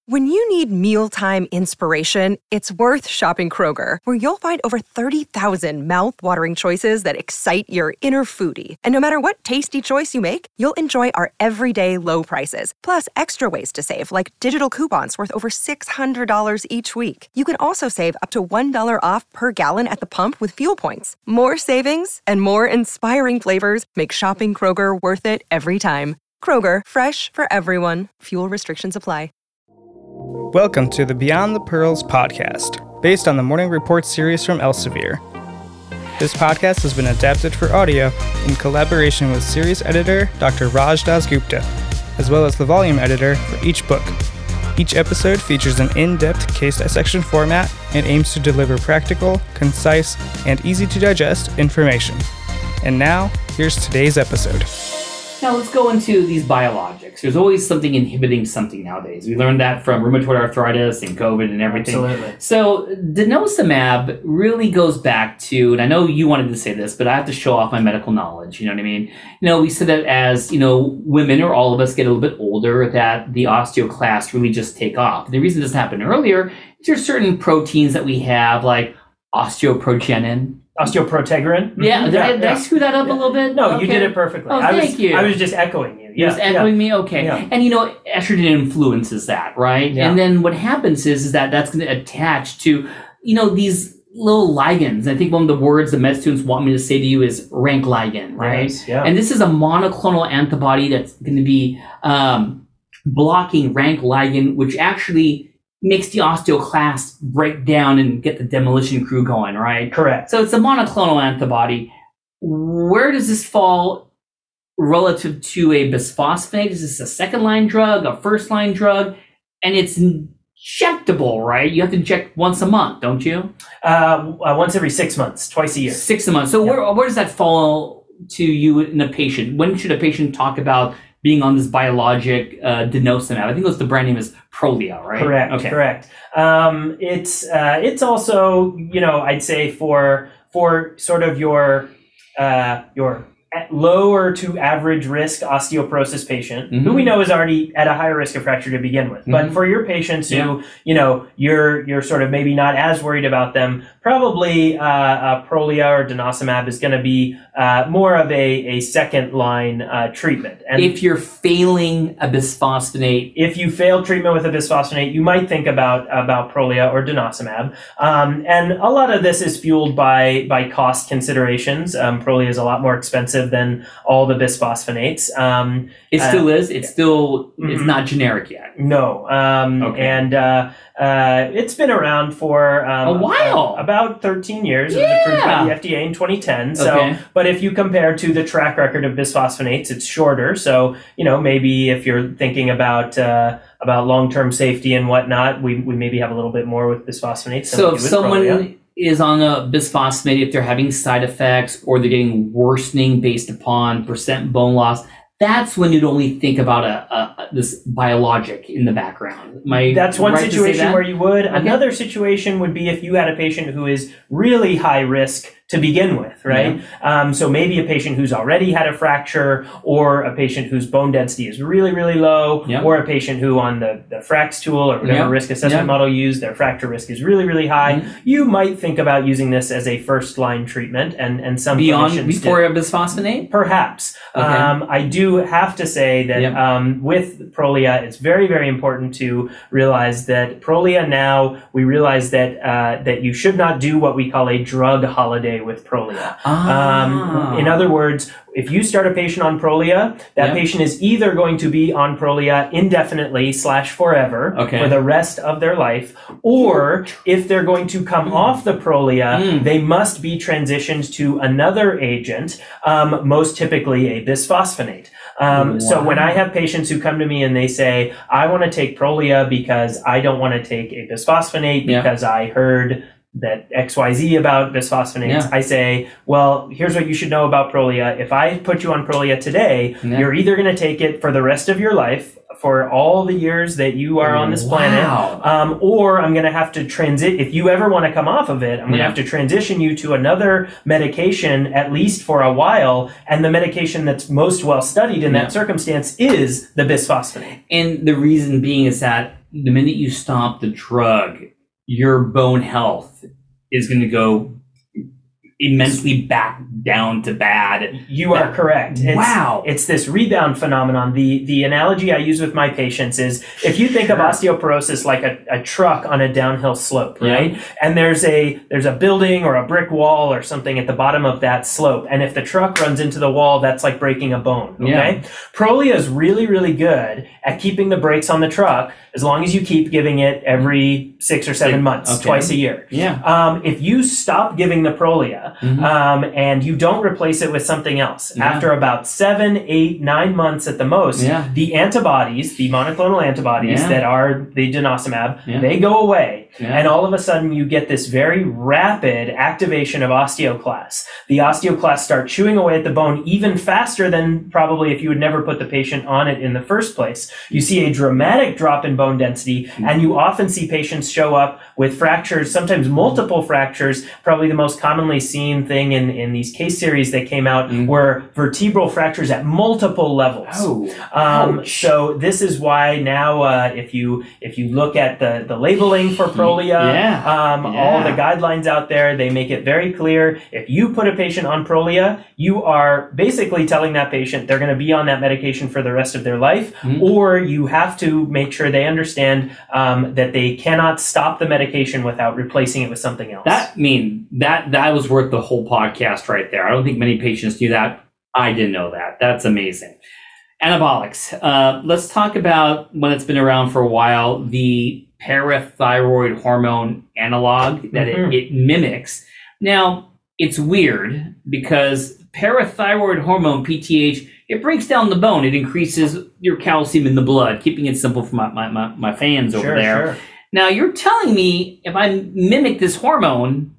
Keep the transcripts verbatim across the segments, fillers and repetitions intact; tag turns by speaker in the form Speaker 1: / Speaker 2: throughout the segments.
Speaker 1: When you need mealtime inspiration, it's worth shopping Kroger, where you'll find over thirty thousand mouth-watering choices that excite your inner foodie. And no matter what tasty choice you make, you'll enjoy our everyday low prices, plus extra ways to save, like digital coupons worth over six hundred dollars each week. You can also save up to one dollar off per gallon at the pump with fuel points. More savings and more inspiring flavors make shopping Kroger worth it every time. Kroger, fresh for everyone. Fuel restrictions apply.
Speaker 2: Welcome to the Beyond the Pearls podcast, based on the Morning Report series from Elsevier. This podcast has been adapted for audio in collaboration with series editor Doctor Raj Dasgupta, as well as the volume editor for each book. Each episode features an in-depth case dissection format and aims to deliver practical, concise, and easy-to-digest information. And now, here's today's episode.
Speaker 3: Now let's go into these biologics. There's always something inhibiting something nowadays. We learned that from rheumatoid arthritis and COVID and everything.
Speaker 4: Absolutely.
Speaker 3: So denosumab really goes back to, and I know you wanted to say this, but I have to show off my medical knowledge. You know what I mean? You know, we said that as, you know, women or all of us get a little bit older, that the osteoclasts really just take off. The reason this happened earlier is there's certain proteins that we have, like osteoprogenin.
Speaker 4: Osteoprotegerin?
Speaker 3: Yeah, did,
Speaker 4: yeah,
Speaker 3: I, did
Speaker 4: yeah.
Speaker 3: I screw that up a little bit?
Speaker 4: No,
Speaker 3: okay.
Speaker 4: you did it perfectly.
Speaker 3: Oh,
Speaker 4: I
Speaker 3: thank
Speaker 4: was,
Speaker 3: you.
Speaker 4: I was just echoing you.
Speaker 3: You're
Speaker 4: Yeah,
Speaker 3: just echoing
Speaker 4: yeah.
Speaker 3: me? Okay.
Speaker 4: Yeah.
Speaker 3: And you know, estrogen influences that, right?
Speaker 4: Yeah.
Speaker 3: And then what happens is, is that that's going to attach to, you know, these little ligands. I think one of the words the med students want me to say to you is rank ligand, right?
Speaker 4: Yes, yeah.
Speaker 3: And this is a monoclonal antibody that's going to be um, blocking rank ligand, which actually makes the osteoclast break down and get the demolition crew going, right?
Speaker 4: Correct.
Speaker 3: So it's a monoclonal antibody. Where does this fall relative to a bisphosphonate? Is this a second-line drug, a first-line drug? And it's injectable, right? You have to inject once a month, don't you?
Speaker 4: Uh, uh, once every six months, twice a year.
Speaker 3: Six a month. So
Speaker 4: Yeah.
Speaker 3: where, where does that fall to you in a patient? When should a patient talk about being on this biologic uh, denosumab? I think it was the brand name is Prolia, right?
Speaker 4: Correct.
Speaker 3: Okay.
Speaker 4: Correct. Um, it's uh, it's also, you know, I'd say for for sort of your uh, your lower to average risk osteoporosis patient,
Speaker 3: Mm-hmm.
Speaker 4: who we know is already at a higher risk of fracture to begin with.
Speaker 3: Mm-hmm.
Speaker 4: But for your patients who,
Speaker 3: Yeah.
Speaker 4: you know, you're you're sort of maybe not as worried about them, probably uh, uh, Prolia or denosumab is going to be uh, more of a, a second line uh, treatment. And
Speaker 3: If you're failing a bisphosphonate,
Speaker 4: if you fail treatment with a bisphosphonate, you might think about about Prolia or denosumab. Um, and a lot of this is fueled by by cost considerations. Um, Prolia is a lot more expensive than all the bisphosphonates. Um,
Speaker 3: it
Speaker 4: uh,
Speaker 3: still is. It's still, it's
Speaker 4: Mhm.
Speaker 3: not generic yet.
Speaker 4: no, um,
Speaker 3: Okay.
Speaker 4: and uh, uh, it's been around for um,
Speaker 3: A while.
Speaker 4: uh, about thirteen years. It was approved by
Speaker 3: Yeah.
Speaker 4: the F D A in twenty ten. So,
Speaker 3: Okay.
Speaker 4: but if you compare to the track record of bisphosphonates, it's shorter. So, you know, maybe if you're thinking about uh, about long-term safety and whatnot, we we maybe have a little bit more with bisphosphonates. than
Speaker 3: So
Speaker 4: we
Speaker 3: if
Speaker 4: do with
Speaker 3: someone
Speaker 4: Prolia.
Speaker 3: is on a bisphosphonate, if they're having side effects or they're getting worsening based upon percent bone loss, that's when you'd only think about a, a, a this biologic in the background. Am I
Speaker 4: That's one
Speaker 3: right to say
Speaker 4: situation
Speaker 3: that?
Speaker 4: where you would.
Speaker 3: Okay.
Speaker 4: Another situation would be if you had a patient who is really high risk to begin with, right? Um, so maybe a patient who's already had a fracture, or a patient whose bone density is really, really low,
Speaker 3: Yeah.
Speaker 4: or a patient who on the, the FRAX tool or whatever
Speaker 3: Yeah.
Speaker 4: risk assessment
Speaker 3: Yeah.
Speaker 4: model used, their fracture risk is really, really high.
Speaker 3: Mhm.
Speaker 4: You might think about using this as a first line treatment, and, and some
Speaker 3: Beyond,
Speaker 4: clinicians
Speaker 3: before
Speaker 4: do.
Speaker 3: a bisphosphonate?
Speaker 4: Perhaps.
Speaker 3: Okay.
Speaker 4: Um, I do have to say that
Speaker 3: Yep.
Speaker 4: um, with Prolia, it's very, very important to realize that Prolia now, we realize that uh, that you should not do what we call a drug holiday with Prolia.
Speaker 3: Ah.
Speaker 4: Um, in other words, if you start a patient on Prolia, that
Speaker 3: Yep.
Speaker 4: patient is either going to be on Prolia indefinitely slash forever
Speaker 3: Okay.
Speaker 4: for the rest of their life, or if they're going to come off the Prolia,
Speaker 3: Mm.
Speaker 4: they must be transitioned to another agent, um, most typically a bisphosphonate. Um, So
Speaker 3: Wow.
Speaker 4: when I have patients who come to me and they say, I want to take Prolia because I don't want to take a bisphosphonate
Speaker 3: Yeah.
Speaker 4: because I heard that X Y Z about bisphosphonates,
Speaker 3: Yeah.
Speaker 4: I say, well, here's what you should know about Prolia. If I put you on Prolia today,
Speaker 3: Yeah.
Speaker 4: you're either going to take it for the rest of your life, for all the years that you are on this planet,
Speaker 3: Wow.
Speaker 4: um, or I'm going to have to transit. If you ever want to come off of it, I'm going to
Speaker 3: Yeah.
Speaker 4: have to transition you to another medication, at least for a while. And the medication that's most well studied in
Speaker 3: Yeah.
Speaker 4: that circumstance is the bisphosphonate.
Speaker 3: And the reason being is that the minute you stop the drug, your bone health is going to go immensely back down to bad.
Speaker 4: You are correct. It's,
Speaker 3: wow.
Speaker 4: It's this rebound phenomenon. The the analogy I use with my patients is if you think sure. of osteoporosis like a, a truck on a downhill slope, right? Yeah. And there's a there's a building or a brick wall or something at the bottom of that slope. And if the truck runs into the wall, that's like breaking a bone. Okay.
Speaker 3: Yeah.
Speaker 4: Prolia is really, really good at keeping the brakes on the truck as long as you keep giving it every six or seven months, okay. twice a year.
Speaker 3: Yeah.
Speaker 4: Um, if you stop giving the Prolia, Mm-hmm. Um, and you don't replace it with something else. Yeah. After about seven, eight, nine months at the most,
Speaker 3: yeah.
Speaker 4: the antibodies, the monoclonal antibodies
Speaker 3: yeah.
Speaker 4: that are the denosumab,
Speaker 3: yeah.
Speaker 4: they go away.
Speaker 3: Yeah.
Speaker 4: And all of a sudden you get this very rapid activation of osteoclasts. The osteoclasts start chewing away at the bone even faster than probably if you had never put the patient on it in the first place. You see a dramatic drop in bone density, mm-hmm. and you often see patients show up with fractures, sometimes multiple fractures. Probably the most commonly seen thing in, in these case series that came out mm-hmm. were vertebral fractures at multiple levels.
Speaker 3: Oh,
Speaker 4: um, so this is why now uh, if you if you look at the, the labeling for Prolia,
Speaker 3: yeah.
Speaker 4: Um,
Speaker 3: yeah.
Speaker 4: all the guidelines out there, they make it very clear. If you put a patient on Prolia, you are basically telling that patient they're going to be on that medication for the rest of their life, mm-hmm. or you have to make sure they understand um, that they cannot stop the medication without replacing it with something else.
Speaker 3: That mean that that was worth the whole podcast right there. I don't think many patients do that. I didn't know that. That's amazing. Anabolics. Uh, let's talk about when it's been around for a while, the parathyroid hormone analog that mm-hmm. it, it mimics. Now, it's weird because parathyroid hormone, P T H, it breaks down the bone. It increases your calcium in the blood, keeping it simple for my, my, my, my fans over
Speaker 4: sure,
Speaker 3: there.
Speaker 4: Sure.
Speaker 3: Now, you're telling me if I mimic this hormone,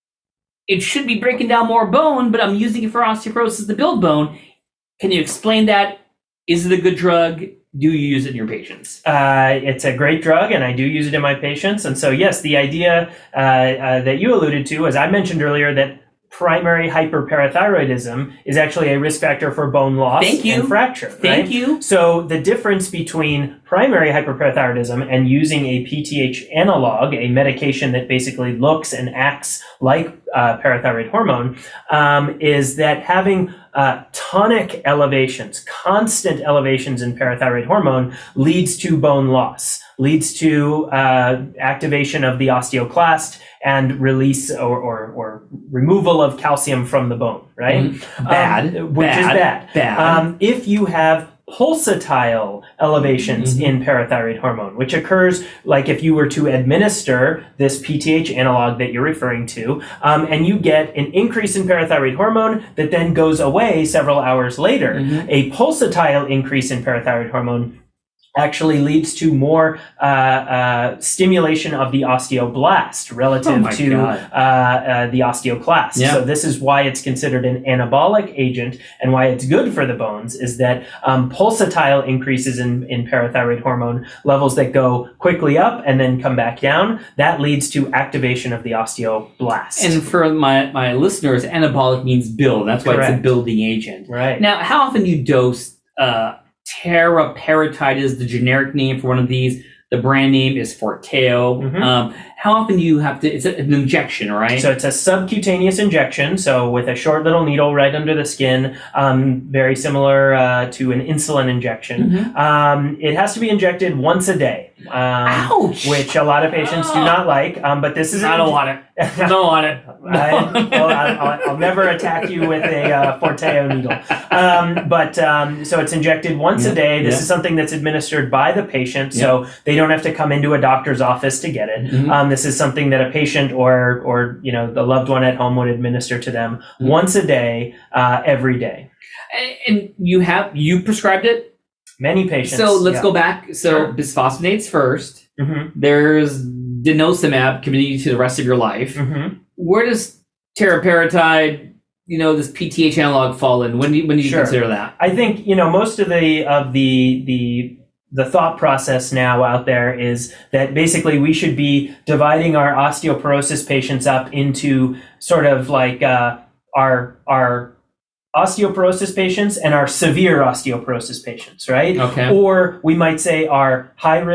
Speaker 3: it should be breaking down more bone, but I'm using it for osteoporosis to build bone. Can you explain that? Is it a good drug? Do you use it in your patients?
Speaker 4: Uh, it's a great drug, and I do use it in my patients. And so, yes, the idea uh, uh, that you alluded to, as I mentioned earlier, that primary hyperparathyroidism is actually a risk factor for bone loss
Speaker 3: Thank you.
Speaker 4: and fracture.
Speaker 3: Thank
Speaker 4: right?
Speaker 3: you.
Speaker 4: So the difference between primary hyperparathyroidism and using a P T H analog, a medication that basically looks and acts like uh, parathyroid hormone, um, is that having uh, tonic elevations, constant elevations in parathyroid hormone leads to bone loss, leads to uh, activation of the osteoclast and release or, or, or removal of calcium from the bone, right?
Speaker 3: Mm-hmm. Bad.
Speaker 4: Um, which
Speaker 3: bad,
Speaker 4: is bad.
Speaker 3: Bad.
Speaker 4: Um, if you have pulsatile elevations mm-hmm. in parathyroid hormone, which occurs like if you were to administer this P T H analog that you're referring to, um, and you get an increase in parathyroid hormone that then goes away several hours later. Mm-hmm. A pulsatile increase in parathyroid hormone actually leads to more uh, uh, stimulation of the osteoblast relative
Speaker 3: oh
Speaker 4: to uh, uh, the osteoclast.
Speaker 3: Yeah.
Speaker 4: So this is why it's considered an anabolic agent and why it's good for the bones is that um, pulsatile increases in, in parathyroid hormone levels that go quickly up and then come back down, that leads to activation of the osteoblast.
Speaker 3: And for my, my listeners, anabolic means build. That's why
Speaker 4: Correct.
Speaker 3: It's a building agent.
Speaker 4: Right.
Speaker 3: Now, how often do you dose uh, teriparatide is the generic name for one of these. The brand name is Forteo. Mm-hmm. Um, how often do you have to, it's a, an injection, right?
Speaker 4: So it's a subcutaneous injection, so with a short little needle right under the skin, um, very similar uh, to an insulin injection. Mm-hmm. Um, it has to be injected once a day. Um,
Speaker 3: Ouch!
Speaker 4: Which a lot of patients oh. do not like, um, but this is...
Speaker 3: I don't want it. I don't want it.
Speaker 4: I, well, I'll, I'll never attack you with a uh, Forteo needle. Um, but um, so it's injected once
Speaker 3: yeah.
Speaker 4: a day. This
Speaker 3: yeah.
Speaker 4: is something that's administered by the patient,
Speaker 3: yeah.
Speaker 4: so they don't have to come into a doctor's office to get it. Mm-hmm. Um, this is something that a patient or or you know the loved one at home would administer to them mm-hmm. once a day, uh, every day.
Speaker 3: And you have you prescribed it?
Speaker 4: Many patients.
Speaker 3: So let's
Speaker 4: yeah.
Speaker 3: go back. So
Speaker 4: sure.
Speaker 3: bisphosphonates first.
Speaker 4: Mm-hmm.
Speaker 3: There's denosumab committing you to the rest of your life.
Speaker 4: Mm-hmm.
Speaker 3: Where does teriparatide, you know, this P T H analog fall in? When do you, when do you
Speaker 4: sure.
Speaker 3: consider that?
Speaker 4: I think you know most of the of the the the thought process now out there is that basically we should be dividing our osteoporosis patients up into sort of like uh, our our osteoporosis patients and our severe osteoporosis patients, right?
Speaker 3: Okay.
Speaker 4: Or we might say our high risk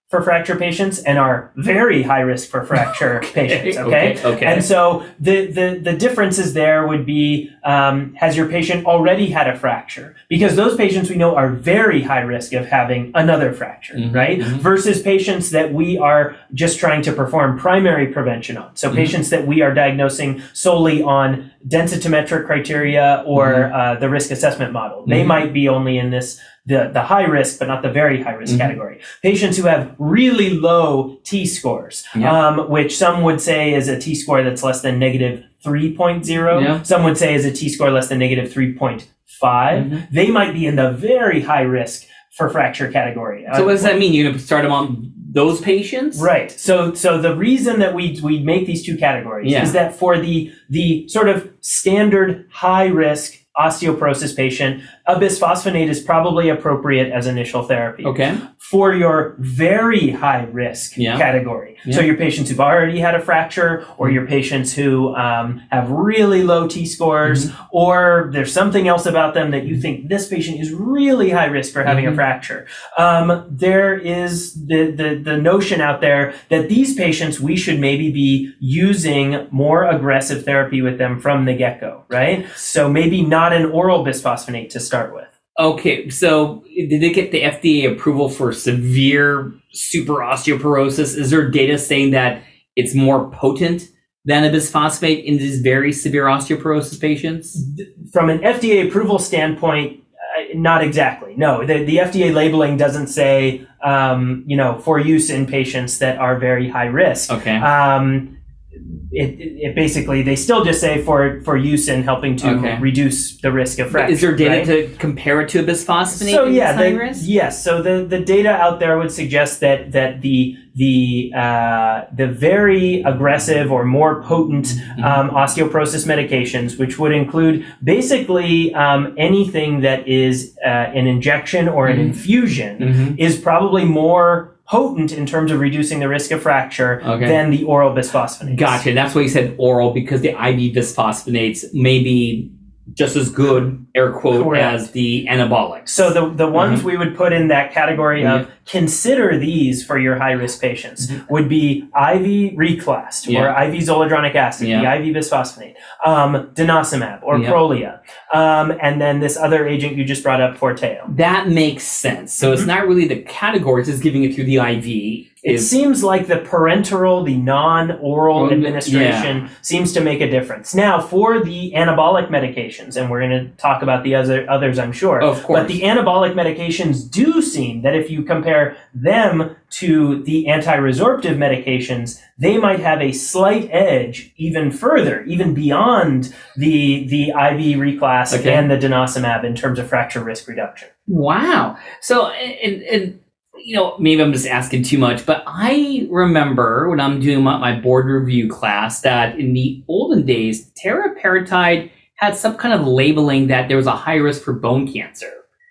Speaker 4: for fracture patients and are very high risk for fracture patients. Okay?
Speaker 3: okay, okay.
Speaker 4: And so the, the, the differences there would be, um, has your patient already had a fracture? Because those patients we know are very high risk of having another fracture, mm-hmm, right? Mm-hmm. Versus patients that we are just trying to perform primary prevention on. So mm-hmm. patients that we are diagnosing solely on densitometric criteria or mm-hmm. uh, the risk assessment model. Mm-hmm. They might be only in this the, the high risk, but not the very high risk mm-hmm. category. Patients who have really low T-scores, yeah. um, which some would say is a T-score that's less than negative three point oh. Yeah. Some would say is a T-score less than negative three point five. Mm-hmm. They might be in the very high risk for fracture category.
Speaker 3: So uh, what does that mean? You're going to start them on those patients?
Speaker 4: Right. So so the reason that we we make these two categories yeah. is that for the the sort of standard high risk osteoporosis patient, a bisphosphonate is probably appropriate as initial therapy.
Speaker 3: Okay.
Speaker 4: For your very high risk yeah. category, yeah. so your patients who've already had a fracture, or your patients who um, have really low T-scores, mm-hmm. or there's something else about them that you think this patient is really high risk for having mm-hmm. a fracture. Um, there is the, the, the notion out there that these patients, we should maybe be using more aggressive therapy with them from the get-go, right? So maybe not an oral bisphosphonate to start with.
Speaker 3: Okay, so did they get the F D A approval for severe super osteoporosis? Is there data saying that it's more potent than a bisphosphonate in these very severe osteoporosis patients?
Speaker 4: From an F D A approval standpoint, uh, not exactly. No, the, the F D A labeling doesn't say, um, you know, for use in patients that are very high risk.
Speaker 3: Okay.
Speaker 4: Um, It, it basically, they still just say for, for use in helping to okay. reduce the risk of fracture.
Speaker 3: Is there data
Speaker 4: right?
Speaker 3: to compare it to a bisphosphonate?
Speaker 4: So
Speaker 3: in
Speaker 4: yeah,
Speaker 3: high
Speaker 4: the,
Speaker 3: risk?
Speaker 4: yes. So the, the data out there would suggest that that the the uh, the very aggressive or more potent mm-hmm. um, osteoporosis medications, which would include basically um, anything that is uh, an injection or an mm-hmm. infusion, mm-hmm. is probably more potent in terms of reducing the risk of fracture okay. than the oral bisphosphonates.
Speaker 3: Gotcha. That's why you said oral, because the I V bisphosphonates may be just as good, air quote, Correct. As the anabolics.
Speaker 4: So the the ones mm-hmm. we would put in that category mm-hmm. of consider these for your high risk patients mm-hmm. would be I V reclassed yeah. or I V zoledronic acid, yeah. the I V bisphosphonate, um, denosumab or yeah. Prolia, um, and then this other agent you just brought up, Forteo.
Speaker 3: That makes sense. So mm-hmm. it's not really the category, it's just giving it through the I V.
Speaker 4: It is, seems like the parenteral, the non-oral well, administration yeah. seems to make a difference. Now, for the anabolic medications, and we're going to talk about the other others, I'm sure.
Speaker 3: Of course.
Speaker 4: But the anabolic medications do seem that if you compare them to the anti-resorptive medications, they might have a slight edge even further, even beyond the the I V reclass okay. and the denosumab in terms of fracture risk reduction.
Speaker 3: Wow. So, and, and you know, maybe I'm just asking too much, but I remember when I'm doing my, my board review class that in the olden days, teriparatide had some kind of labeling that there was a high risk for bone cancer,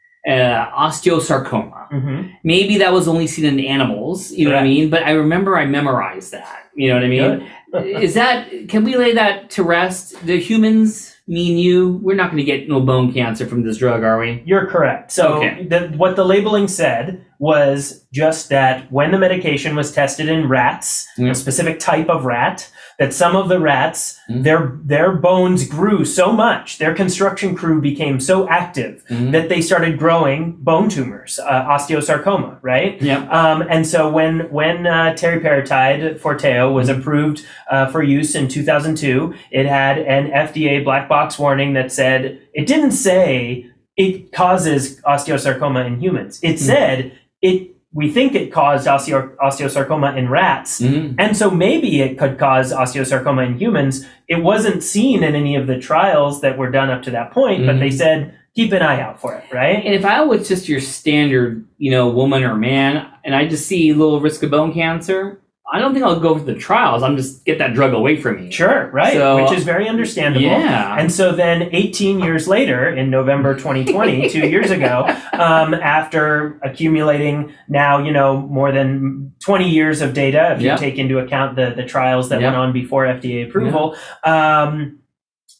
Speaker 3: uh, osteosarcoma. Mm-hmm. Maybe that was only seen in animals, you know Correct. What I mean? But I remember I memorized that, you know what I mean? Is that, can we lay that to rest? The humans, me and you, we're not going to get no bone cancer from this drug, are we?
Speaker 4: You're correct. So okay. the, what the labeling said was just that when the medication was tested in rats, mm-hmm. a specific type of rat, that some of the rats, mm-hmm. their their bones grew so much, their construction crew became so active mm-hmm. that they started growing bone tumors, uh, osteosarcoma, right?
Speaker 3: Yeah.
Speaker 4: Um, and so when when uh, teriparatide, Forteo, was mm-hmm. approved uh, for use in two thousand two, it had an F D A black box warning that said, it didn't say it causes osteosarcoma in humans. It mm-hmm. said it. We think it caused osteo- osteosarcoma in rats, mm-hmm. and so maybe it could cause osteosarcoma in humans. It wasn't seen in any of the trials that were done up to that point, mm-hmm. but they said, keep an eye out for it, right?
Speaker 3: And if I was just your standard, you know, woman or man, and I just see a little risk of bone cancer, I don't think I'll go for the trials. I'm just get that drug away from me.
Speaker 4: Sure, right, so, which is very understandable.
Speaker 3: Yeah.
Speaker 4: And so then eighteen years later, in November twenty twenty, two years ago, um, after accumulating now, you know, more than twenty years of data, if yep. you take into account the, the trials that yep. went on before F D A approval, yep. um,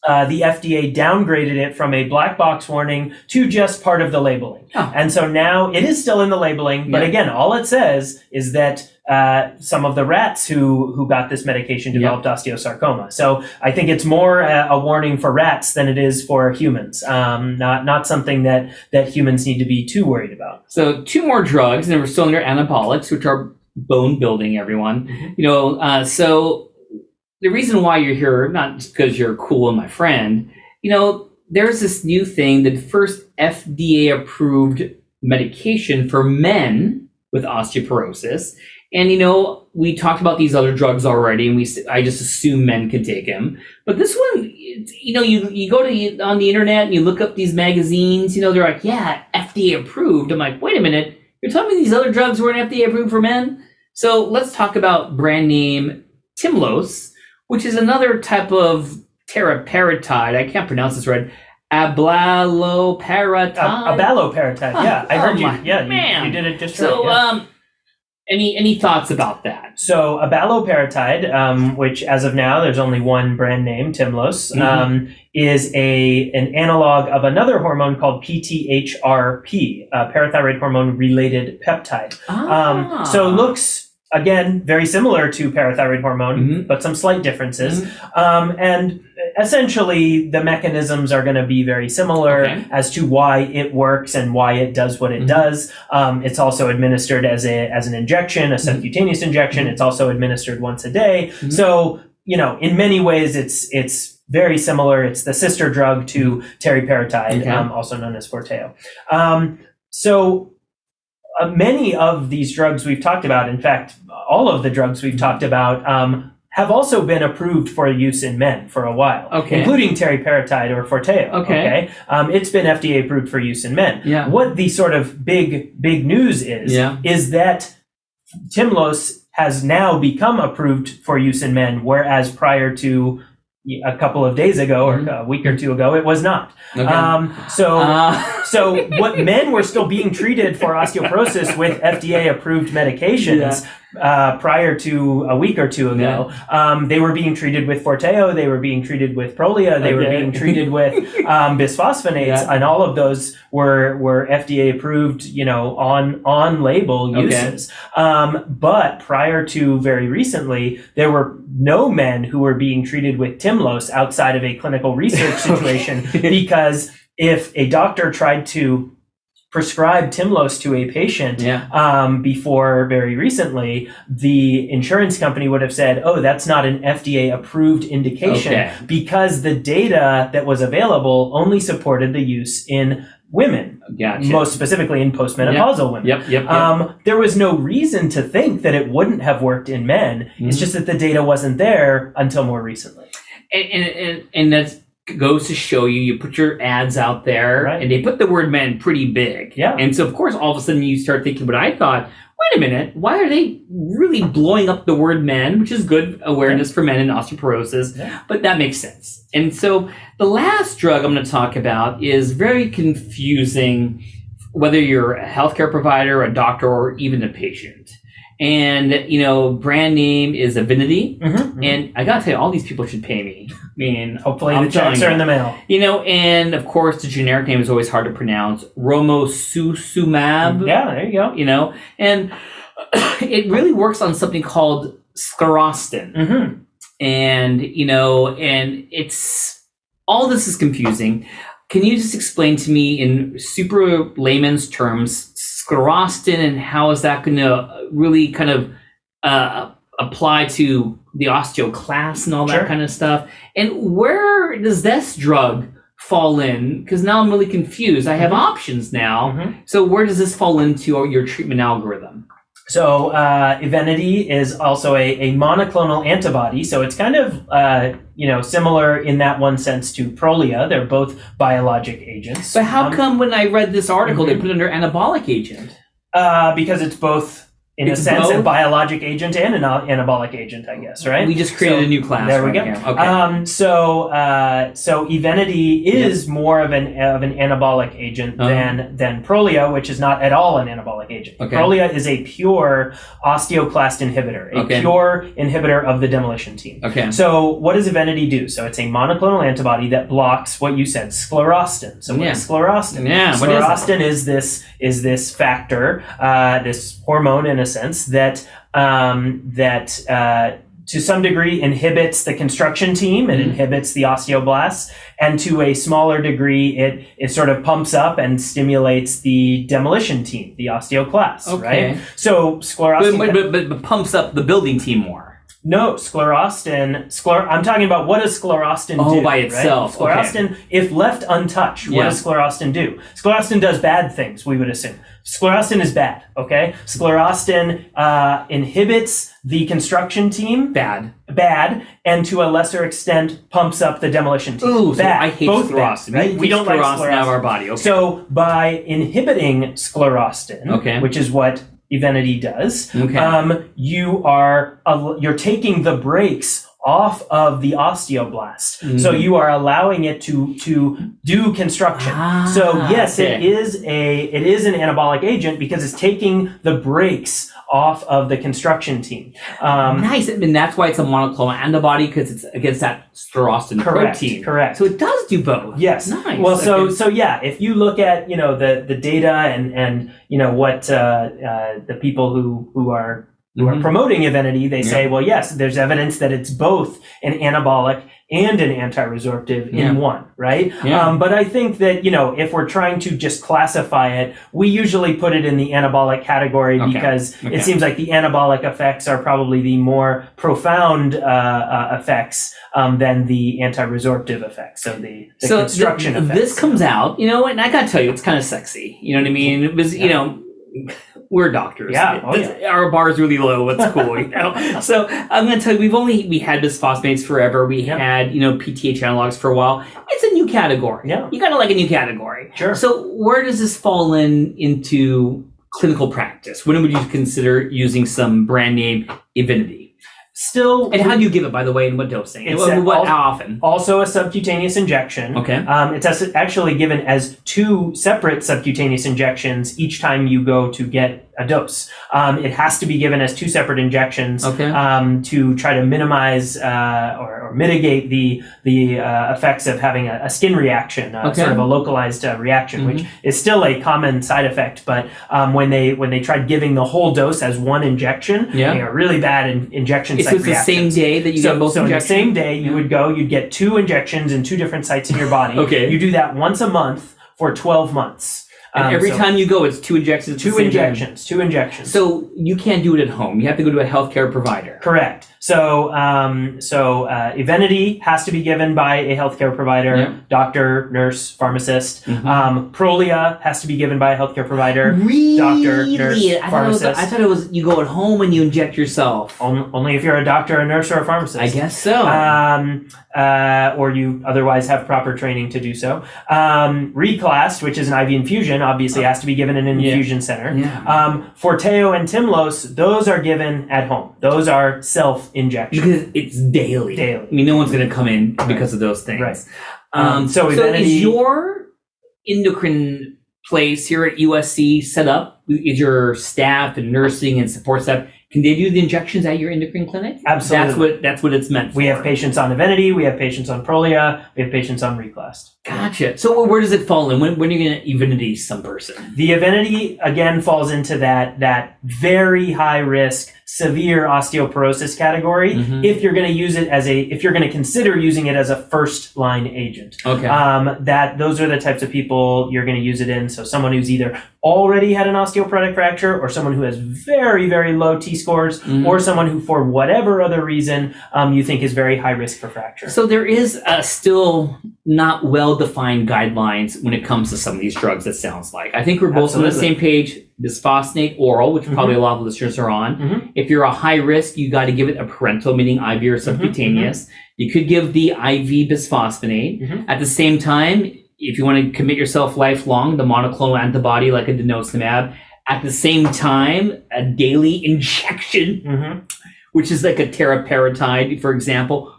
Speaker 4: uh, the F D A downgraded it from a black box warning to just part of the labeling.
Speaker 3: Oh.
Speaker 4: And so now it is still in the labeling, but
Speaker 3: Yeah.
Speaker 4: again, all it says is that uh, some of the rats who, who got this medication developed
Speaker 3: Yeah.
Speaker 4: osteosarcoma. So I think it's more a, a warning for rats than it is for humans. Um, not not something that, that humans need to be too worried about.
Speaker 3: So two more drugs, and we're still under anabolics, which are bone building, everyone.
Speaker 4: Mhm.
Speaker 3: You know, uh, so the reason why you're here, not just because you're cool and my friend, you know, there's this new thing, the first F D A approved medication for men with osteoporosis. And, you know, we talked about these other drugs already, and we I just assume men could take them. But this one, you know, you, you go to on the internet and you look up these magazines, you know, they're like, yeah, F D A approved. I'm like, wait a minute, you're telling me these other drugs weren't F D A approved for men? So let's talk about brand name Tymlos, which is another type of teriparatide. I can't pronounce this right. Abaloparatide.
Speaker 4: Uh, abaloparatide, yeah. I
Speaker 3: Oh,
Speaker 4: heard you.
Speaker 3: my
Speaker 4: Yeah, you,
Speaker 3: man.
Speaker 4: you did it just
Speaker 3: So,
Speaker 4: right. Yeah.
Speaker 3: um, any any thoughts about that?
Speaker 4: So abaloparatide, um, which as of now there's only one brand name, Tymlos,
Speaker 3: Mhm.
Speaker 4: um, is a an analog of another hormone called P T H R P, uh, parathyroid hormone related peptide.
Speaker 3: Ah.
Speaker 4: Um, so looks again very similar to parathyroid hormone,
Speaker 3: Mhm.
Speaker 4: but some slight differences.
Speaker 3: Mhm.
Speaker 4: Um, and essentially, the mechanisms are going to be very similar
Speaker 3: Okay.
Speaker 4: as to why it works and why it does what it
Speaker 3: Mhm.
Speaker 4: does. Um, it's also administered as a as an injection, a subcutaneous injection.
Speaker 3: Mhm.
Speaker 4: It's also administered once a day.
Speaker 3: Mhm.
Speaker 4: So, you know, in many ways, it's it's very similar. It's the sister drug to teriparatide,
Speaker 3: Okay.
Speaker 4: um, also known as Forteo. Um, so. Uh, many of these drugs we've talked about, in fact, all of the drugs we've talked about, um, have also been approved for use in men for a while,
Speaker 3: Okay.
Speaker 4: including teriparatide or Forteo.
Speaker 3: Okay.
Speaker 4: Um, it's been F D A approved for use in men.
Speaker 3: Yeah.
Speaker 4: What the sort of big, big news is,
Speaker 3: Yeah.
Speaker 4: is that Tymlos has now become approved for use in men, whereas prior to a couple of days ago or
Speaker 3: Mhm.
Speaker 4: a week or two ago, it was not.
Speaker 3: Okay.
Speaker 4: Um, so,
Speaker 3: Uh,
Speaker 4: so what men were still being treated for osteoporosis with F D A approved medications uh, prior to a week or two ago. Um, they were being treated with Forteo, they were being treated with Prolia, they were
Speaker 3: Okay.
Speaker 4: being treated with um, bisphosphonates,
Speaker 3: Yeah.
Speaker 4: and all of those were were F D A approved, you know, on on label
Speaker 3: Okay.
Speaker 4: uses. Um, but prior to very recently, there were no men who were being treated with Tymlos outside of a clinical research situation because if a doctor tried to prescribe Tymlos to a patient
Speaker 3: Yeah.
Speaker 4: um, before very recently, the insurance company would have said, oh, that's not an F D A approved indication
Speaker 3: Okay.
Speaker 4: because the data that was available only supported the use in women,
Speaker 3: Gotcha.
Speaker 4: most specifically in postmenopausal women.
Speaker 3: Yep. Yep. yep.
Speaker 4: Um, there was no reason to think that it wouldn't have worked in men. It's
Speaker 3: Mhm.
Speaker 4: just that the data wasn't there until more recently.
Speaker 3: and and and, and that goes to show you, you put your ads out there,
Speaker 4: Right.
Speaker 3: and they put the word men pretty big.
Speaker 4: Yeah.
Speaker 3: And so, of course, all of a sudden you start thinking, but I thought, wait a minute, why are they really blowing up the word men, which is good awareness for men in osteoporosis,
Speaker 4: Yeah.
Speaker 3: but that makes sense. And so the last drug I'm going to talk about is very confusing, whether you're a healthcare provider, a doctor, or even a patient. And, you know, brand name is Avinity.
Speaker 4: Mm-hmm.
Speaker 3: And I gotta tell you, all these people should pay me. I mean,
Speaker 4: Hopefully
Speaker 3: I'm
Speaker 4: the checks
Speaker 3: telling
Speaker 4: are
Speaker 3: you.
Speaker 4: in the mail.
Speaker 3: You know, and of course, the generic name is always hard to pronounce. Romosusumab.
Speaker 4: Yeah, there you go.
Speaker 3: You know, and it really works on something called sclerostin.
Speaker 4: Mm-hmm.
Speaker 3: And, you know, and it's, all this is confusing. Can you just explain to me in super layman's terms, sclerostin, and how is that going to really kind of uh, apply to the osteoclast and all
Speaker 4: Sure.
Speaker 3: that kind of stuff? And where does this drug fall in? Because now I'm really confused. I have
Speaker 4: Mhm.
Speaker 3: options now.
Speaker 4: Mhm.
Speaker 3: So where does this fall into your treatment algorithm?
Speaker 4: So uh, Evenity is also a, a monoclonal antibody. So it's kind of uh, you know similar in that one sense to Prolia. They're both biologic agents.
Speaker 3: But how
Speaker 4: Um,
Speaker 3: come when I read this article,
Speaker 4: Mhm.
Speaker 3: they put it under anabolic agent?
Speaker 4: Uh, because it's both in
Speaker 3: It's
Speaker 4: a sense,
Speaker 3: both?
Speaker 4: a biologic agent and an anabolic agent, I guess, right?
Speaker 3: We just created
Speaker 4: So,
Speaker 3: a new class.
Speaker 4: There we
Speaker 3: right
Speaker 4: go.
Speaker 3: here. Okay.
Speaker 4: Um, so, uh, so Evenity is more of an of an anabolic agent
Speaker 3: Uh-huh.
Speaker 4: than than Prolia, which is not at all an anabolic agent.
Speaker 3: Okay.
Speaker 4: Prolia is a pure osteoclast inhibitor, a
Speaker 3: Okay.
Speaker 4: pure inhibitor of the demolition team.
Speaker 3: okay.
Speaker 4: So, what does Evenity do? So, it's a monoclonal antibody that blocks what you said, sclerostin. So, what
Speaker 3: Yeah.
Speaker 4: is sclerostin?
Speaker 3: Yeah, what is it?
Speaker 4: Sclerostin is this is this factor, uh, this hormone in a sense that um, that uh, to some degree inhibits the construction team. It
Speaker 3: Mhm.
Speaker 4: inhibits the osteoblasts, and to a smaller degree, it it sort of pumps up and stimulates the demolition team, the osteoclasts.
Speaker 3: Okay.
Speaker 4: Right. So sclerostin.
Speaker 3: But, but, but, but pumps up the building team more.
Speaker 4: No, sclerostin. Scler- I'm talking about what does sclerostin
Speaker 3: Oh,
Speaker 4: do?
Speaker 3: by
Speaker 4: right?
Speaker 3: itself, okay.
Speaker 4: Sclerostin, if left untouched, what
Speaker 3: Yeah.
Speaker 4: does sclerostin do? Sclerostin does bad things, we would assume. Sclerostin is bad, okay? Sclerostin uh, inhibits the construction team,
Speaker 3: Bad.
Speaker 4: bad, and to a lesser extent pumps up the demolition team.
Speaker 3: Ooh, so
Speaker 4: bad.
Speaker 3: I hate
Speaker 4: Both
Speaker 3: sclerostin.
Speaker 4: bad, right?
Speaker 3: We,
Speaker 4: We don't like
Speaker 3: sclerostin out of our
Speaker 4: sclerostin.
Speaker 3: body. Okay.
Speaker 4: So by inhibiting sclerostin,
Speaker 3: Okay.
Speaker 4: which is what Evenity does,
Speaker 3: Okay.
Speaker 4: um, you are uh, you're taking the brakes off of the osteoblast.
Speaker 3: Mhm.
Speaker 4: So you are allowing it to to do construction.
Speaker 3: Ah,
Speaker 4: so yes, it
Speaker 3: okay.
Speaker 4: is a it is an anabolic agent because it's taking the brakes off of the construction team. Um,
Speaker 3: Nice. And that's why it's a monoclonal antibody, because it's against that sclerostin
Speaker 4: Correct,
Speaker 3: protein.
Speaker 4: correct.
Speaker 3: So it does do both.
Speaker 4: Yes.
Speaker 3: Nice.
Speaker 4: Well, so
Speaker 3: Okay.
Speaker 4: so yeah, if you look at you know the the data and and you know what uh, uh, the people who who are who
Speaker 3: Mhm.
Speaker 4: are promoting Evenity, they
Speaker 3: Yeah.
Speaker 4: say, well, yes, there's evidence that it's both an anabolic and an anti-resorptive
Speaker 3: Yeah.
Speaker 4: in one, right?
Speaker 3: Yeah.
Speaker 4: Um, but I think that you know if we're trying to just classify it, we usually put it in the anabolic category
Speaker 3: Okay.
Speaker 4: because
Speaker 3: Okay.
Speaker 4: it seems like the anabolic effects are probably the more profound uh, uh, effects um, than the anti-resorptive effects. So the, the
Speaker 3: so
Speaker 4: construction
Speaker 3: th-
Speaker 4: effects.
Speaker 3: this comes out, you know, and I gotta tell you, it's kind of sexy. You know what I mean? It was, you know, we're doctors.
Speaker 4: Yeah, oh,
Speaker 3: It- Our bar's really low. It's cool, you know. So I'm gonna tell you, we've only we had bisphosphonates forever. We
Speaker 4: Yeah.
Speaker 3: had, you know, P T H analogs for a while. It's a new category.
Speaker 4: Yeah.
Speaker 3: You gotta like a new category.
Speaker 4: Sure.
Speaker 3: So where does this fall in into clinical practice? When would you consider using some brand name Evenity?
Speaker 4: Still,
Speaker 3: And how do you give it, by the way, and what dosing? And
Speaker 4: It's
Speaker 3: what,
Speaker 4: a-
Speaker 3: what-
Speaker 4: all-
Speaker 3: how often?
Speaker 4: also a subcutaneous injection.
Speaker 3: Okay.
Speaker 4: Um, it's as- actually given as two separate subcutaneous injections each time you go to get a dose. Um, it has to be given as two separate injections
Speaker 3: Okay.
Speaker 4: um, to try to minimize uh, or, or mitigate the the uh, effects of having a, a skin reaction, uh,
Speaker 3: Okay.
Speaker 4: sort of a localized uh, reaction,
Speaker 3: Mhm.
Speaker 4: which is still a common side effect. But um, when they when they tried giving the whole dose as one injection,
Speaker 3: Yeah.
Speaker 4: they are really bad in injection
Speaker 3: It's
Speaker 4: site
Speaker 3: the same
Speaker 4: reactions.
Speaker 3: day that you
Speaker 4: so,
Speaker 3: get both
Speaker 4: so in the
Speaker 3: injections?
Speaker 4: same day, you would go, you'd get two injections in two different sites in your body.
Speaker 3: Okay.
Speaker 4: You do that once a month for twelve months.
Speaker 3: And
Speaker 4: Um,
Speaker 3: every
Speaker 4: so
Speaker 3: time you go, it's two injections. at the
Speaker 4: two
Speaker 3: same time.
Speaker 4: injections, two injections.
Speaker 3: So you can't do it at home. You have to go to a healthcare provider.
Speaker 4: Correct. So, um, so uh, Evenity has to be given by a healthcare provider,
Speaker 3: Yeah.
Speaker 4: doctor, nurse, pharmacist.
Speaker 3: Mhm.
Speaker 4: Um, Prolia has to be given by a healthcare provider,
Speaker 3: Really?
Speaker 4: doctor, nurse,
Speaker 3: I thought, it was,
Speaker 4: pharmacist.
Speaker 3: I thought it was you go at home and you inject yourself.
Speaker 4: On- only if you're a doctor, a nurse, or a pharmacist.
Speaker 3: I guess so.
Speaker 4: Um, uh, or you otherwise have proper training to do so. Um, Reclast, which is an I V infusion, obviously has to be given in an
Speaker 3: Yeah.
Speaker 4: infusion center.
Speaker 3: Yeah.
Speaker 4: Um, Forteo and Timlos, those are given at home. Those are self-injection.
Speaker 3: Because it's daily.
Speaker 4: Daily.
Speaker 3: I mean, no one's going to come in because of those things.
Speaker 4: Right.
Speaker 3: Um,
Speaker 4: Um, so
Speaker 3: so
Speaker 4: Evenity-
Speaker 3: is your endocrine place here at U S C set up? Is your staff and nursing and support staff, can they do the injections at your endocrine clinic?
Speaker 4: Absolutely.
Speaker 3: That's what that's what it's meant for.
Speaker 4: We have patients on Evenity, we have patients on Prolia, we have patients on Reclast.
Speaker 3: Gotcha. So where does it fall in? When when are you going to Evenity some person?
Speaker 4: The Evenity again falls into that that very high risk, severe osteoporosis category.
Speaker 3: Mhm.
Speaker 4: If you're going to use it as a, if you're going to consider using it as a first line agent,
Speaker 3: Okay.
Speaker 4: um, that those are the types of people you're going to use it in. So someone who's either already had an osteoporotic fracture, or someone who has very very low T scores,
Speaker 3: Mhm.
Speaker 4: or someone who, for whatever other reason, um, you think is very high risk for fracture.
Speaker 3: So there is uh, still not well-defined guidelines when it comes to some of these drugs, it sounds like. I think we're both on the
Speaker 4: Absolutely.
Speaker 3: same page. Bisphosphonate oral, which probably a lot of listeners are on.
Speaker 4: Mhm.
Speaker 3: If you're a high risk, you got to give it a parental, meaning I V or subcutaneous. You could give the I V bisphosphonate.
Speaker 4: Mhm.
Speaker 3: At the same time, if you want to commit yourself lifelong, the monoclonal antibody like a denosumab at the same time, a daily injection,
Speaker 4: Mm-hmm.
Speaker 3: which is like a teriparatide, for example,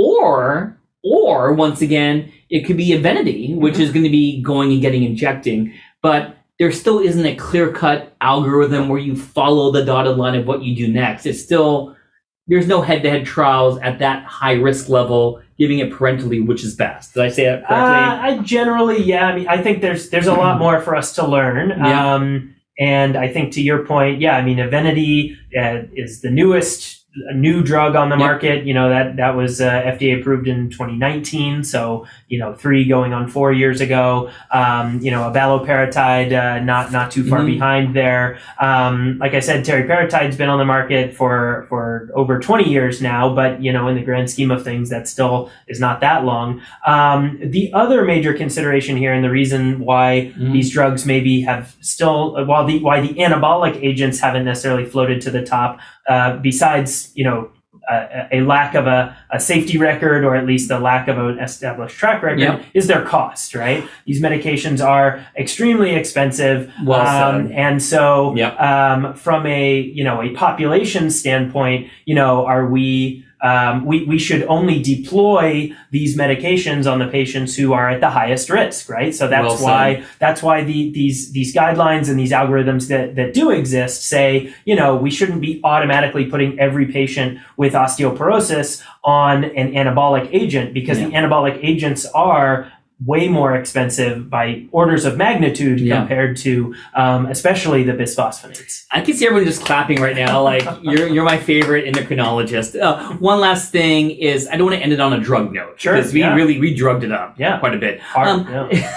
Speaker 3: or or once again, it could be Evenity, which mm-hmm. is going to be going and getting injecting, but there still isn't a clear-cut algorithm where you follow the dotted line of what you do next. It's still, there's no head-to-head trials at that high-risk level giving it parentally, which is best. Did I say that correctly?
Speaker 4: Uh, I generally, yeah. I mean, I think there's there's a lot more for us to learn.
Speaker 3: Yeah.
Speaker 4: Um, and I think to your point, yeah, I mean, Evenity uh, is the newest a new drug on the
Speaker 3: Yep.
Speaker 4: market. You know, that that was uh, F D A approved in twenty nineteen. So, you know, three going on four years ago. Um, you know, abaloparatide, uh, not not too far
Speaker 3: Mhm.
Speaker 4: behind there. Um, like I said, teriparatide's been on the market for for over twenty years now, but you know, in the grand scheme of things, that still is not that long. Um, the other major consideration here, and the reason why
Speaker 3: Mhm.
Speaker 4: these drugs maybe have still, while the why the anabolic agents haven't necessarily floated to the top, uh, besides you know a, a lack of a, a safety record, or at least the lack of an established track record,
Speaker 3: Yep.
Speaker 4: is their cost, right? These medications are extremely expensive.
Speaker 3: Well
Speaker 4: um,
Speaker 3: said.
Speaker 4: and so
Speaker 3: Yep.
Speaker 4: um, from a, you know, a population standpoint, you know, are we, um, we, we should only deploy these medications on the patients who are at the highest risk, right? So that's
Speaker 3: Well said.
Speaker 4: why, that's why the, these, these guidelines and these algorithms that, that do exist say, you know, we shouldn't be automatically putting every patient with osteoporosis on an anabolic agent, because
Speaker 3: Yeah.
Speaker 4: the anabolic agents are way more expensive by orders of magnitude
Speaker 3: Yeah.
Speaker 4: compared to, um, especially the bisphosphonates.
Speaker 3: I can see everyone just clapping right now. Like you're you're my favorite endocrinologist. Uh, one last thing is I don't want to end it on a drug note,
Speaker 4: Sure,
Speaker 3: because we
Speaker 4: yeah.
Speaker 3: really we drugged it up
Speaker 4: Yeah.
Speaker 3: quite a bit.
Speaker 4: Hard,
Speaker 3: Um,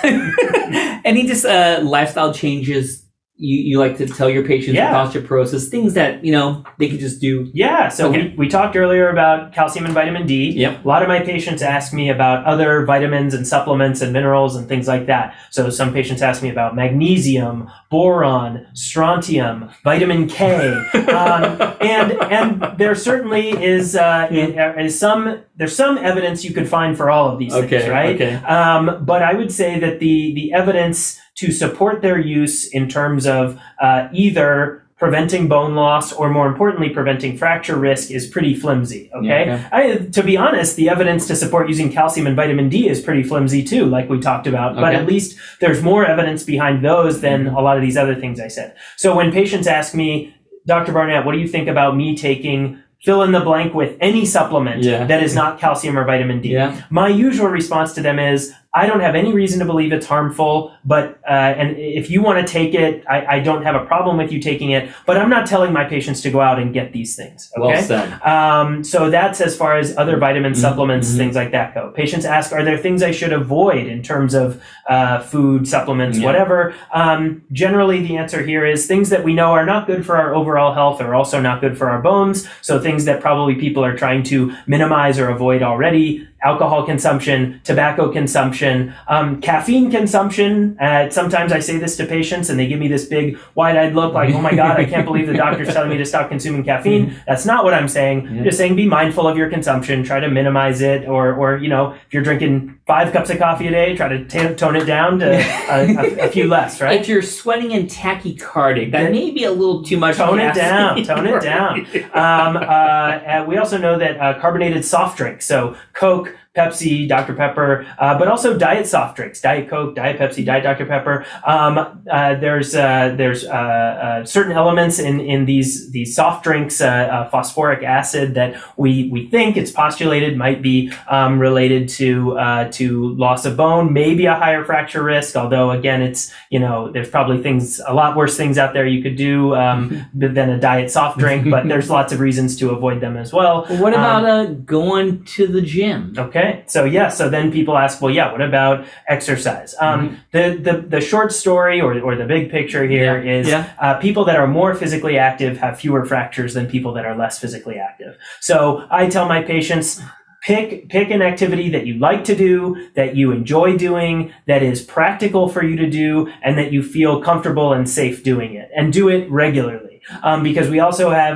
Speaker 4: yeah.
Speaker 3: Any just uh, lifestyle changes you, you like to tell your patients
Speaker 4: Yeah.
Speaker 3: with osteoporosis, things that you know they could just do?
Speaker 4: Yeah, so
Speaker 3: Okay.
Speaker 4: we, we talked earlier about calcium and vitamin D.
Speaker 3: Yep.
Speaker 4: A lot of my patients ask me about other vitamins and supplements and minerals and things like that. So some patients ask me about magnesium, boron, strontium, vitamin K, um, and and there certainly is uh, is some there's some evidence you could find for all of these
Speaker 3: Okay,
Speaker 4: things, right?
Speaker 3: okay.
Speaker 4: Um, but I would say that the the evidence to support their use in terms of uh, either preventing bone loss or, more importantly, preventing fracture risk is pretty flimsy. Okay,
Speaker 3: Yeah,
Speaker 4: I, to be honest, the evidence to support using calcium and vitamin D is pretty flimsy too, like we talked about. But
Speaker 3: Okay.
Speaker 4: at least there's more evidence behind those than
Speaker 3: Mhm.
Speaker 4: a lot of these other things I said. So when patients ask me, Doctor Barnett, what do you think about me taking fill in the blank with any supplement
Speaker 3: Yeah.
Speaker 4: that is not calcium or vitamin D?
Speaker 3: Yeah.
Speaker 4: My usual response to them is, I don't have any reason to believe it's harmful, but uh, and if you want to take it, I, I don't have a problem with you taking it, but I'm not telling my patients to go out and get these things. Okay.
Speaker 3: Well said.
Speaker 4: Um, so that's as far as other vitamin
Speaker 3: Mhm,
Speaker 4: supplements,
Speaker 3: mhm.
Speaker 4: things like that go. Patients ask, are there things I should avoid in terms of uh, food, supplements,
Speaker 3: Yeah.
Speaker 4: whatever? Um, generally, the answer here is things that we know are not good for our overall health are also not good for our bones. So things that probably people are trying to minimize or avoid already: alcohol consumption, tobacco consumption, um, caffeine consumption. Uh, sometimes I say this to patients and they give me this big wide-eyed look like, oh my God, I can't believe the doctor's telling me to stop consuming caffeine. That's not what I'm saying.
Speaker 3: Yeah.
Speaker 4: I'm just saying be mindful of your consumption, try to minimize it, or, or you know, if you're drinking five cups of coffee a day, try to t- tone it down to a, a, a few less, right?
Speaker 3: If you're sweating and tachycardic, that
Speaker 4: Then
Speaker 3: may be a little too much.
Speaker 4: Tone it
Speaker 3: caffeine.
Speaker 4: down. Tone it down. Um, uh, uh, we also know that uh, carbonated soft drinks, so Coke, Pepsi, Doctor Pepper, uh, but also diet soft drinks, Diet Coke, Diet Pepsi, Diet Doctor Pepper. Um, uh, there's uh, there's uh, uh, certain elements in, in these these soft drinks, uh, uh, phosphoric acid, that we we think it's postulated might be um, related to uh, to loss of bone, maybe a higher fracture risk. Although again, it's you know there's probably things a lot worse things out there you could do um, than a diet soft drink, but there's lots of reasons to avoid them as well.
Speaker 3: Well, what about
Speaker 4: Um,
Speaker 3: uh, going to the gym?
Speaker 4: Okay, so yeah, so then people ask, well, yeah, what about exercise? Um, the, the the short story or or the big picture here
Speaker 3: Yeah,
Speaker 4: is
Speaker 3: yeah.
Speaker 4: Uh, people that are more physically active have fewer fractures than people that are less physically active. So I tell my patients, pick pick an activity that you like to do, that you enjoy doing, that is practical for you to do, and that you feel comfortable and safe doing it, and do it regularly. Um, because we also have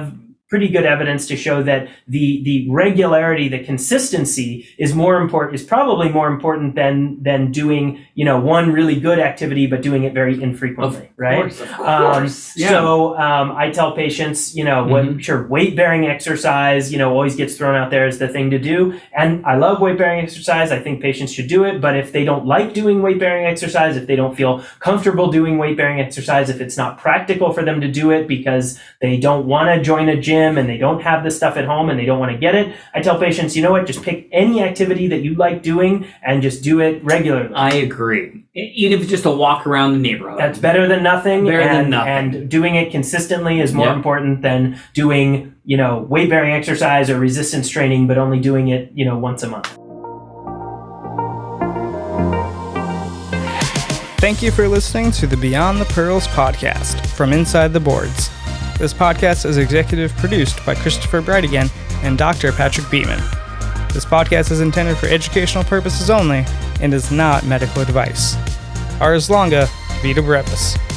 Speaker 4: pretty good evidence to show that the the regularity, the consistency is more important, is probably more important than than doing, you know, one really good activity but doing it very infrequently,
Speaker 3: of
Speaker 4: right?
Speaker 3: Course, of course.
Speaker 4: Um,
Speaker 3: yeah.
Speaker 4: So um, I tell patients, you know, mm-hmm. what, sure, weight bearing exercise, you know, always gets thrown out there as the thing to do, and I love weight bearing exercise. I think patients should do it, but if they don't like doing weight bearing exercise, if they don't feel comfortable doing weight bearing exercise, if it's not practical for them to do it because they don't want to join a gym and they don't have this stuff at home and they don't want to get it, I tell patients, you know what, just pick any activity that you like doing and just do it regularly.
Speaker 3: I agree. Even if it's just a walk around the neighborhood.
Speaker 4: That's better than nothing.
Speaker 3: Better
Speaker 4: and,
Speaker 3: than nothing.
Speaker 4: And doing it consistently is more
Speaker 3: yep.
Speaker 4: important than doing, you know, weight-bearing exercise or resistance training, but only doing it, you know, once a month.
Speaker 2: Thank you for listening to the Beyond the Pearls podcast from Inside the Boards. This podcast is executive produced by Christopher Brightigan and Doctor Patrick Beeman. This podcast is intended for educational purposes only and is not medical advice. Ars longa, vita brevis.